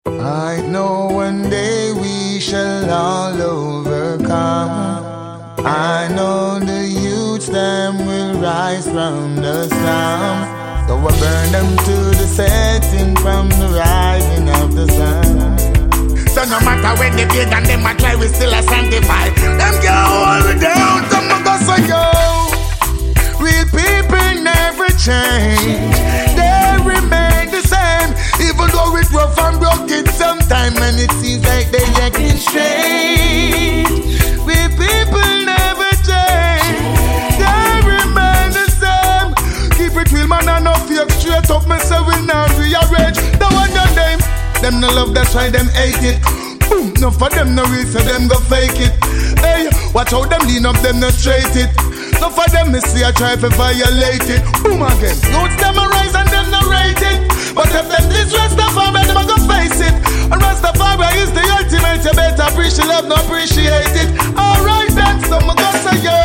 I know one day we shall all overcome. I know the youths them will rise from the slum. So I burn them to the setting from the rising of the sun. So no matter when they big and them a try, we still a sanctify. Them can't hold me down, some of us are yo. Real people never change, they remain the same. Even though it's rough and broken sometime, and it seems like they acting strange. Real people never change, they remain the same. Keep it real, man, and no fake. Straight up, me say we not rearrange. The one your name, them no love, that's why them hate it. Boom, no for them no real, so them go fake it. Hey, watch how them lean up, them no straight it. No for them, me see I try to violate it. Boom again, notes them a rise and them no rate it. But if them this Rastafari, them a go face it. And Rastafari is the ultimate, you better appreciate love, no appreciate it. Alright then, so me go say yo.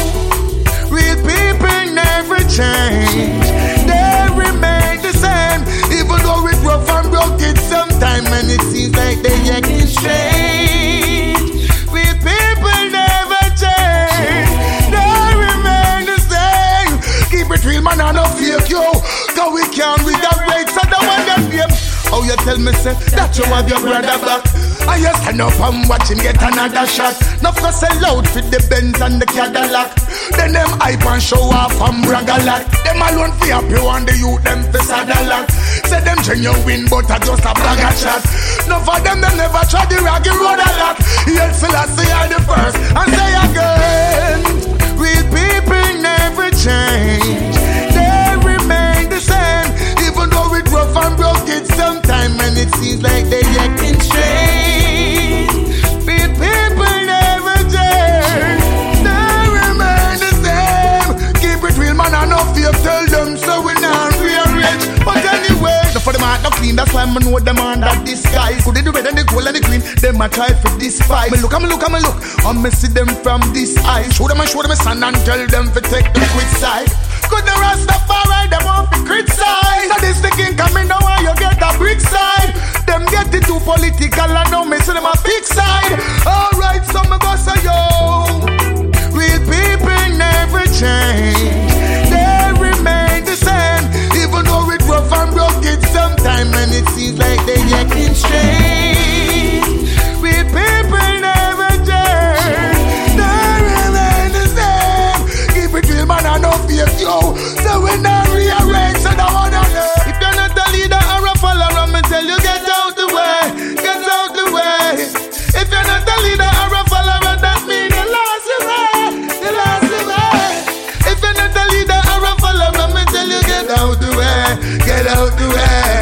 Real people never change, they remain the same. Even though it's rough and broken sometime, and it seems like they acting strange. Real people never change, they remain the same. Keep it real, man, I no fake yo. Cause we can't read the rates of the one that name. Oh, you tell me say that you have your brother back. I just stand up and watch him get another shot. Now for sell out for the Benz and the Cadillac. Then them hype and show off and brag a lot. Them alone fi happy and the youth them fi sad a lot. Say them genuine but I just a bag of shot. Now for them never try the raggy road a lot. Yet Selassie are the first and say again. Real people never change, they remain the same. Even though it's rough and broken sometime, and it seems like they acting strange. Real people never change, they remain the same. Keep it real, man, I no fear, tell them so we not rearrange. But anyway, no for them heart no clean, that's why I know them under disguise. Could they do red and the gold and the green, them a try for despise. Me look, and me see them from this eye. Show them a son and tell them to take the quick side. Could the Rastafari, them want to criticize. So this the king coming now and you get a brick side. Them get it too political and now me see them a big side. Alright, so me go say yo. Real people never change, they remain the same. Even though it's rough and broken sometime, and it seems like they acting strange. Real people never change, they remain the same. Keep it real, man, I no fake yo. So we not rearrange, so that one I know. If you're not a leader or a follower, me tell you get out the way, get out the way. If you're not a leader or a follower, that means you lost your way, you lost your way. If you're not a leader or a follower, me tell you get out the way, get out the way.